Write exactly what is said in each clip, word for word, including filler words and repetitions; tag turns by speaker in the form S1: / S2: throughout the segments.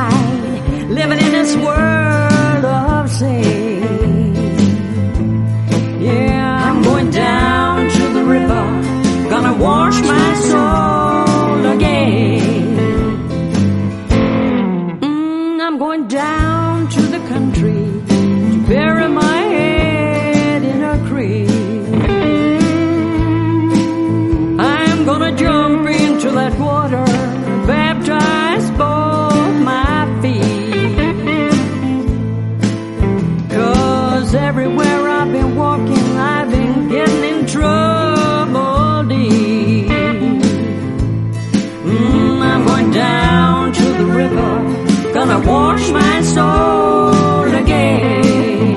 S1: pride, living in this world of sin. Yeah, I'm going down to the river, gonna wash my soul again. Mm, I'm going down to the country to bury my head in a creek. I'm gonna jump into that water, baptize both my feet. 'Cause everywhere I've been walking, I've been getting in trouble deep. Mm, I'm going down to the river, gonna wash my soul again.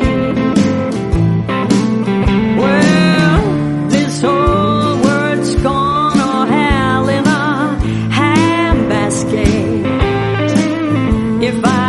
S1: Well, this whole world's gonna hell in a handbasket. If I